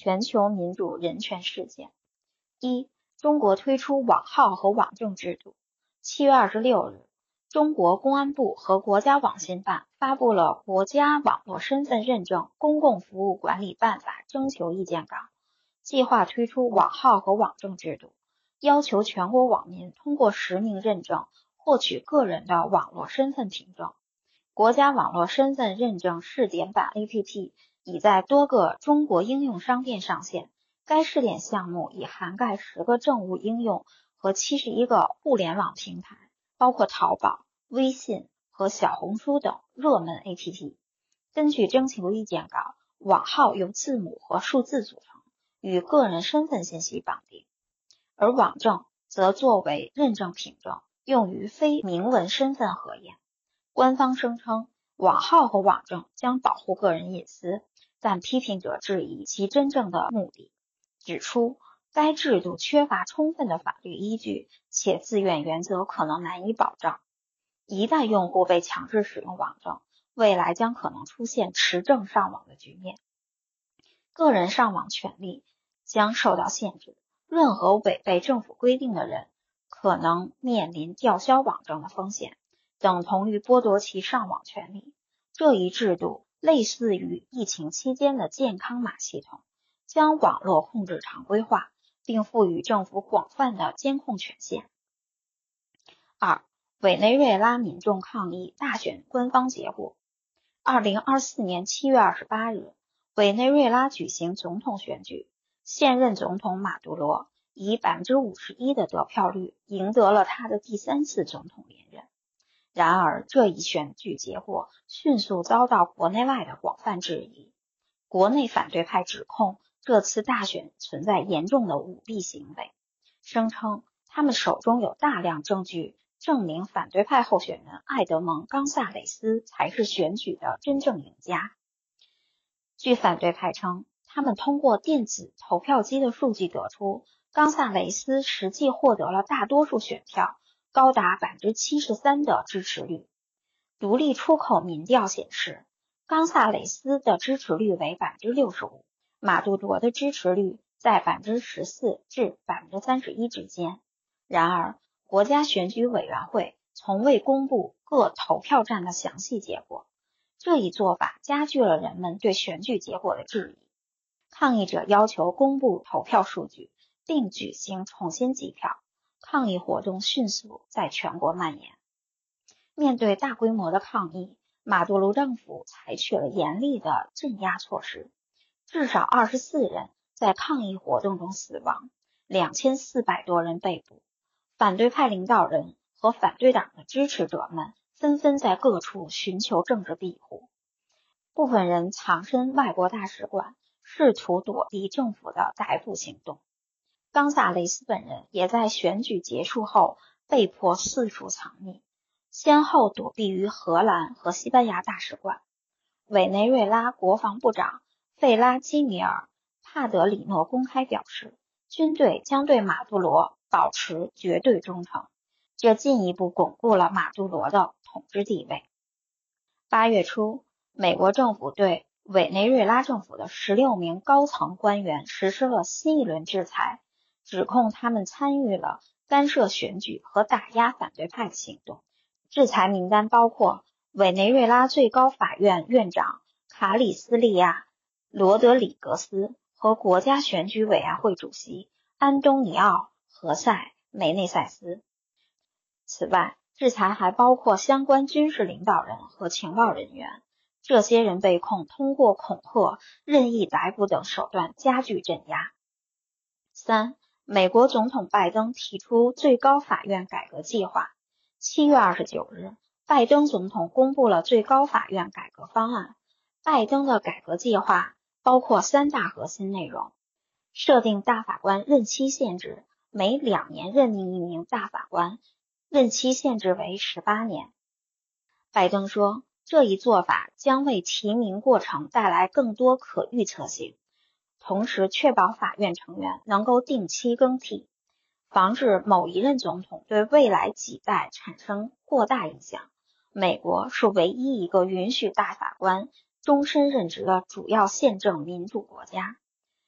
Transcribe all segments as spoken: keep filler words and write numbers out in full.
全球民主人权事件。一、中国推出网号和网证制度。七月二十六日，中国公安部和国家网信办发布了《国家网络身份认证公共服务管理办法》征求意见稿，计划推出网号和网证制度，要求全国网民通过实名认证获取个人的网络身份凭证。国家网络身份认证试点版 A P P 已在多个中国应用商店上线，该试点项目已涵盖十个政务应用和七十一个互联网平台，包括淘宝、微信和小红书等热门 A P P。 根据征求意见稿，网号由字母和数字组成，与个人身份信息绑定，而网证则作为认证凭证，用于非明文身份核验。官方声称网号和网证将保护个人隐私，但批评者质疑其真正的目的，指出该制度缺乏充分的法律依据，且自愿原则可能难以保障。一旦用户被强制使用网证，未来将可能出现持证上网的局面，个人上网权利将受到限制，任何违背政府规定的人可能面临吊销网证的风险，等同于剥夺其上网权利。这一制度类似于疫情期间的健康码系统，将网络控制常规化，并赋予政府广泛的监控权限。二、委内瑞拉民众抗议大选官方结果。二零二四年七月二十八日，委内瑞拉举行总统选举，现任总统马杜罗以 百分之五十一 的得票率赢得了他的第三次总统连任。然而，这一选举结果迅速遭到国内外的广泛质疑。国内反对派指控这次大选存在严重的舞弊行为，声称他们手中有大量证据证明反对派候选人艾德蒙·冈萨雷斯才是选举的真正赢家。据反对派称，他们通过电子投票机的数据得出，冈萨雷斯实际获得了大多数选票，高达 百分之七十三 的支持率。独立出口民调显示，冈萨雷斯的支持率为 百分之六十五， 马杜罗的支持率在 百分之十四 至 百分之三十一 之间。然而，国家选举委员会从未公布各投票站的详细结果，这一做法加剧了人们对选举结果的质疑。抗议者要求公布投票数据，并举行重新计票。抗议活动迅速在全国蔓延。面对大规模的抗议，马杜罗政府采取了严厉的镇压措施，至少二十四人在抗议活动中死亡，两千四百多人被捕。反对派领导人和反对党的支持者们纷纷在各处寻求政治庇护，部分人藏身外国大使馆，试图躲避政府的逮捕行动。冈萨雷斯本人也在选举结束后被迫四处藏匿，先后躲避于荷兰和西班牙大使馆。委内瑞拉国防部长费拉基米尔·帕德里诺公开表示，军队将对马杜罗保持绝对忠诚，这进一步巩固了马杜罗的统治地位。八月初，美国政府对委内瑞拉政府的十六名高层官员实施了新一轮制裁，指控他们参与了干涉选举和打压反对派的行动。制裁名单包括委内瑞拉最高法院院长卡里斯利亚·罗德里格斯和国家选举委员会主席安东尼奥·何塞·梅内塞斯。此外，制裁还包括相关军事领导人和情报人员，这些人被控通过恐吓、任意逮捕等手段加剧镇压。三、美国总统拜登提出最高法院改革计划。七月二十九日，拜登总统公布了最高法院改革方案。拜登的改革计划包括三大核心内容：设定大法官任期限制，每两年任命一名大法官，任期限制为十八年。拜登说，这一做法将为提名过程带来更多可预测性，同时确保法院成员能够定期更替，防止某一任总统对未来几代产生过大影响。美国是唯一一个允许大法官终身任职的主要宪政民主国家。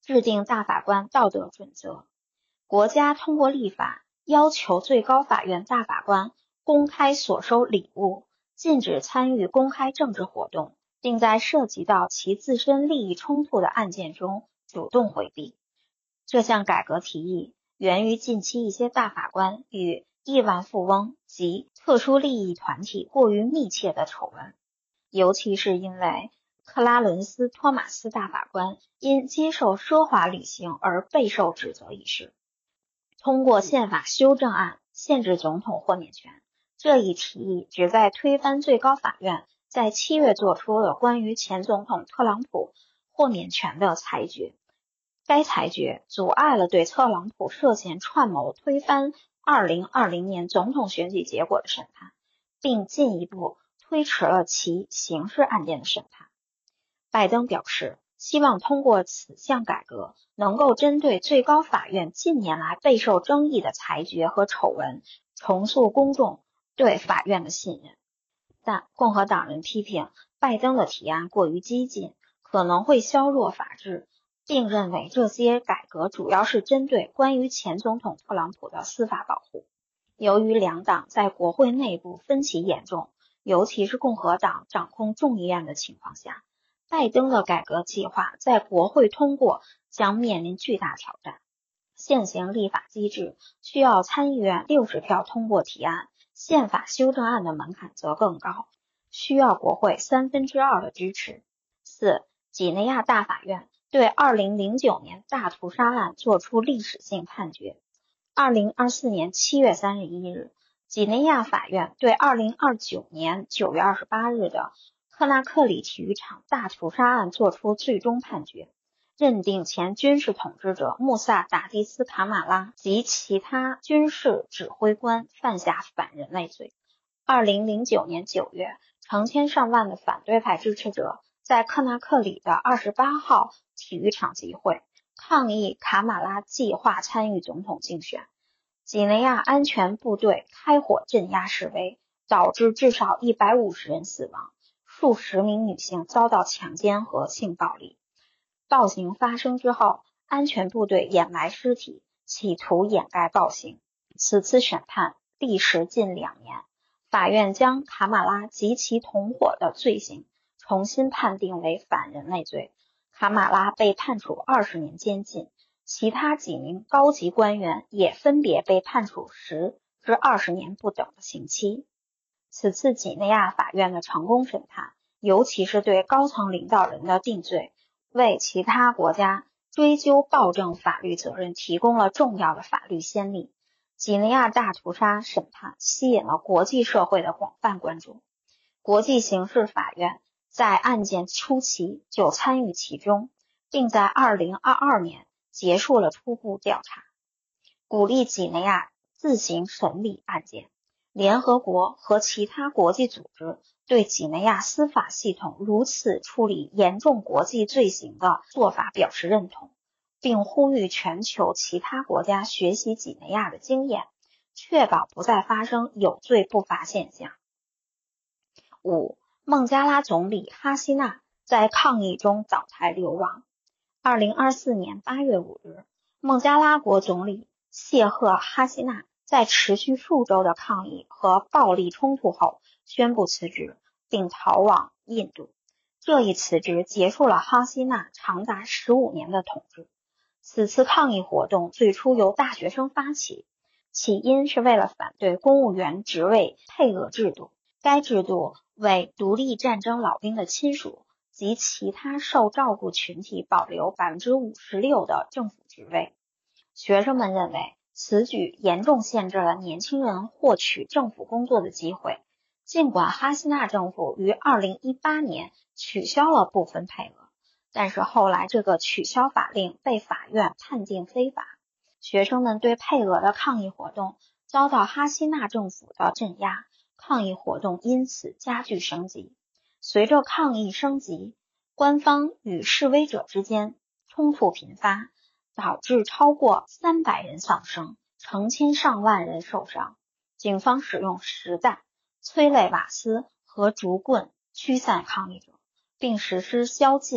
制定大法官道德准则。国家通过立法要求最高法院大法官公开所收礼物，禁止参与公开政治活动，并在涉及到其自身利益冲突的案件中主动回避。这项改革提议源于近期一些大法官与亿万富翁及特殊利益团体过于密切的丑闻，尤其是因为克拉伦斯·托马斯大法官因接受奢华旅行而备受指责一事。通过宪法修正案限制总统豁免权，这一提议旨在推翻最高法院在七月做出的关于前总统特朗普豁免权的裁决。该裁决阻碍了对特朗普涉嫌串谋推翻二零二零年总统选举结果的审判，并进一步推迟了其刑事案件的审判。拜登表示，希望通过此项改革能够针对最高法院近年来备受争议的裁决和丑闻，重塑公众对法院的信任。但共和党人批评拜登的提案过于激进，可能会削弱法治，并认为这些改革主要是针对关于前总统特朗普的司法保护。由于两党在国会内部分歧严重，尤其是共和党掌控众议院的情况下，拜登的改革计划在国会通过将面临巨大挑战。现行立法机制需要参议院六十票通过提案，宪法修正案的门槛则更高，需要国会三分之二的支持。四、几内亚大法院对二零零九年大屠杀案作出历史性判决。二零二四年七月三十一日，几内亚法院对二零二九年九月二十八日的科纳克里体育场大屠杀案作出最终判决，认定前军事统治者穆萨达迪斯卡马拉及其他军事指挥官犯下反人类罪。二零零九年九月，成千上万的反对派支持者在科纳克里的二十八号体育场集会，抗议卡马拉计划参与总统竞选。几内亚安全部队开火镇压示威，导致至少一百五十人死亡，数十名女性遭到强奸和性暴力。暴行发生之后，安全部队掩埋尸体，企图掩盖暴行。此次审判历时近两年，法院将卡马拉及其同伙的罪行重新判定为反人类罪，卡马拉被判处二十年监禁，其他几名高级官员也分别被判处十至二十年不等的刑期。此次几内亚法院的成功审判，尤其是对高层领导人的定罪，为其他国家追究暴政法律责任提供了重要的法律先例。几内亚大屠杀审判吸引了国际社会的广泛关注，国际刑事法院在案件初期就参与其中，并在二零二二年结束了初步调查，鼓励几内亚自行审理案件。联合国和其他国际组织对几内亚司法系统如此处理严重国际罪行的做法表示认同，并呼吁全球其他国家学习几内亚的经验，确保不再发生有罪不罚现象。五、孟加拉总理哈希纳在抗议中倒台流亡。二零二四年八月五日，孟加拉国总理谢赫哈希纳在持续数周的抗议和暴力冲突后宣布辞职，并逃往印度。这一辞职结束了哈希纳长达十五年的统治。此次抗议活动最初由大学生发起，起因是为了反对公务员职位配额制度。该制度为独立战争老兵的亲属及其他受照顾群体保留 百分之五十六 的政府职位。学生们认为此举严重限制了年轻人获取政府工作的机会。尽管哈希纳政府于二零一八年取消了部分配额，但是后来这个取消法令被法院判定非法。学生们对配额的抗议活动遭到哈希纳政府的镇压，抗议活动因此加剧升级。随着抗议升级，官方与示威者之间冲突频发，导致超过三百人丧生，成千上万人受伤。警方使用实弹、催泪瓦斯和竹棍驱散抗议者，并实施宵禁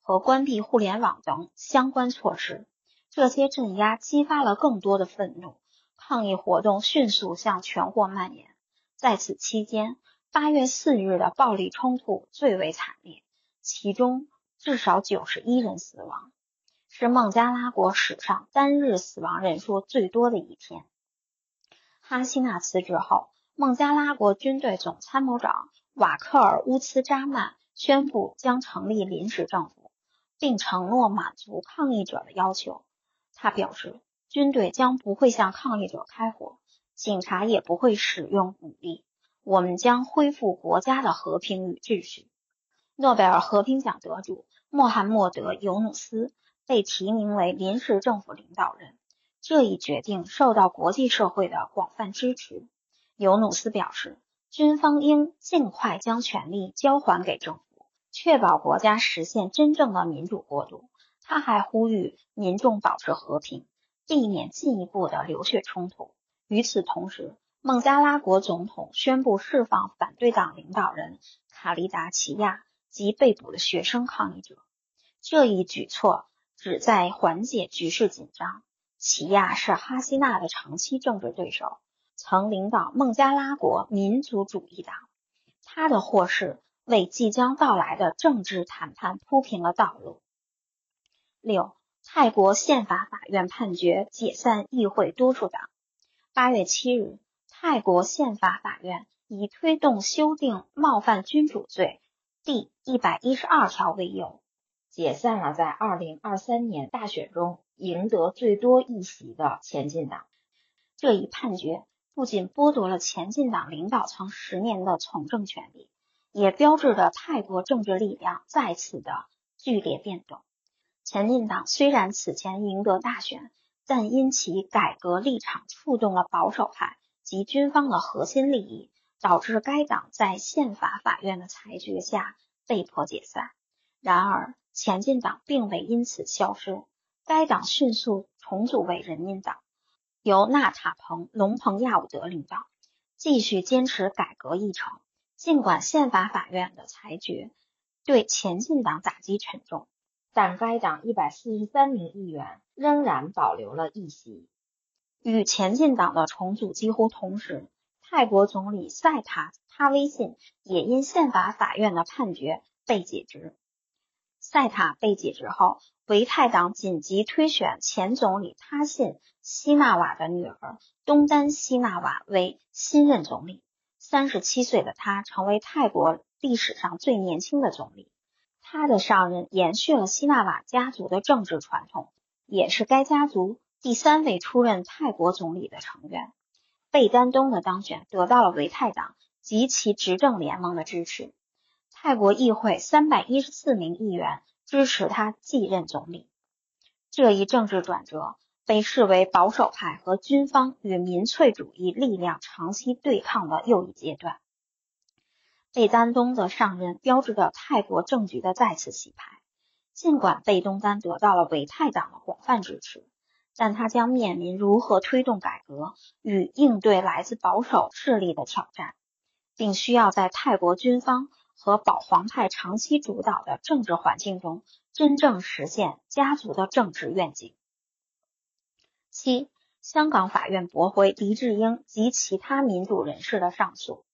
和关闭互联网等相关措施。这些镇压激发了更多的愤怒，抗议活动迅速向全国蔓延。在此期间，八月四日的暴力冲突最为惨烈，其中至少九十一人死亡，是孟加拉国史上单日死亡人数最多的一天。哈希纳辞职后，孟加拉国军队总参谋长瓦克尔乌兹扎曼宣布将成立临时政府，并承诺满足抗议者的要求。他表示，军队将不会向抗议者开火，警察也不会使用武力，我们将恢复国家的和平与秩序。诺贝尔和平奖得主穆罕默德·尤努斯被提名为临时政府领导人，这一决定受到国际社会的广泛支持。尤努斯表示，军方应尽快将权力交还给政府，确保国家实现真正的民主过渡。他还呼吁民众保持和平，避免进一步的流血冲突。与此同时，孟加拉国总统宣布释放反对党领导人卡利达齐亚及被捕的学生抗议者。这一举措旨在缓解局势紧张。齐亚是哈希纳的长期政治对手，曾领导孟加拉国民族主义党。他的获释为即将到来的政治谈判铺平了道路。六、泰国宪法法院判决解散议会多数党。八月七日，泰国宪法法院以推动修订冒犯君主罪第一百一十二条为由， 解散了在二零二三年大选中赢得最多议席的前进党。 这一判决不仅剥夺了前进党领导层十年的从政权利，也标志着泰国政治力量再次的剧烈变动。前进党虽然此前赢得大选，但因其改革立场触动了保守派及军方的核心利益，导致该党在宪法法院的裁决下被迫解散。然而，前进党并未因此消失，该党迅速重组为人民党，由纳塔彭·隆彭亚伍德领导，继续坚持改革议程。尽管宪法法院的裁决对前进党打击沉重， 但该党一百四十三名议员仍然保留了议席。 与前进党的重组几乎同时，泰国总理赛塔他威信也因宪法法院的判决被解职。赛塔被解职后，维泰党紧急推选前总理他信希纳瓦的女儿东丹希纳瓦为新任总理。三十七岁的他成为泰国历史上最年轻的总理。他的上任延续了希纳瓦家族的政治传统，也是该家族第三位出任泰国总理的成员。贝丹东的当选得到了维泰党及其执政联盟的支持。泰国议会三百一十四名议员支持他继任总理。这一政治转折被视为保守派和军方与民粹主义力量长期对抗的又一阶段。贝丹东的上任标志着泰国政局的再次洗牌。尽管贝东丹得到了维泰党的广泛支持，但他将面临如何推动改革与应对来自保守势力的挑战，并需要在泰国军方和保皇派长期主导的政治环境中真正实现家族的政治愿景。七、香港法院驳回黎智英及其他民主人士的上诉。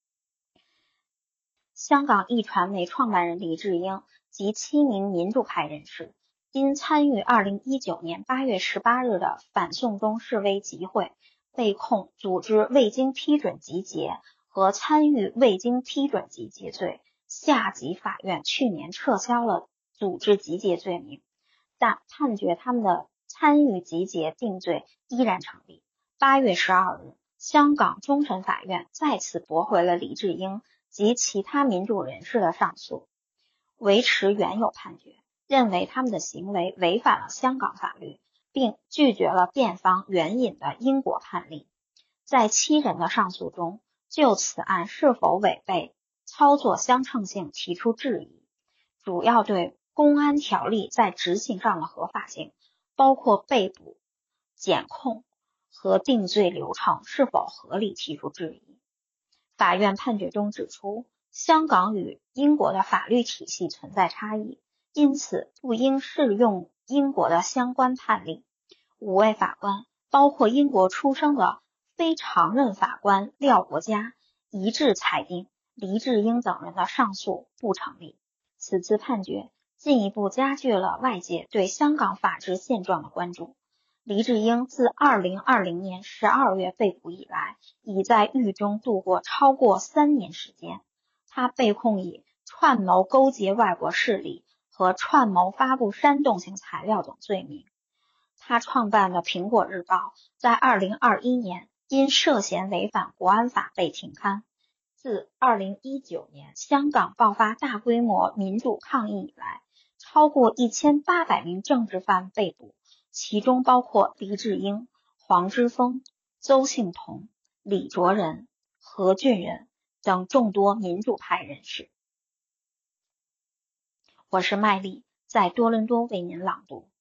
香港一传媒创办人黎智英及七名民主派人士因参与二零一九年八月十八日的反送中示威集会，被控组织未经批准集结和参与未经批准集结罪。下级法院去年撤销了组织集结罪名，但判决他们的参与集结定罪依然成立。八月十二日，香港终审法院再次驳回了黎智英及其他民主人士的上诉，维持原有判决，认为他们的行为违反了香港法律，并拒绝了辩方援引的英国判例。在七人的上诉中，就此案是否违背操作相称性提出质疑，主要对公安条例在执行上的合法性，包括被捕、检控和定罪流程是否合理提出质疑。法院判决中指出，香港与英国的法律体系存在差异， 因此不应适用英国的相关判例。五位法官，包括英国出生的非常任法官廖国嘉，一致裁定黎智英等人的上诉不成立。此次判决进一步加剧了外界对香港法治现状的关注。黎智英自二零二零年十二月被捕以来，已在狱中度过超过三年时间。他被控以串谋勾结外国势力和串谋发布煽动性材料等罪名。他创办的《苹果日报》在二零二一年因涉嫌违反国安法被停刊。自二零一九年香港爆发大规模民主抗议以来，超过一千八百名政治犯被捕，其中包括黎智英、黄之锋、邹幸彤、李卓人、何俊仁等众多民主派人士。我是麦丽，在多伦多为您朗读。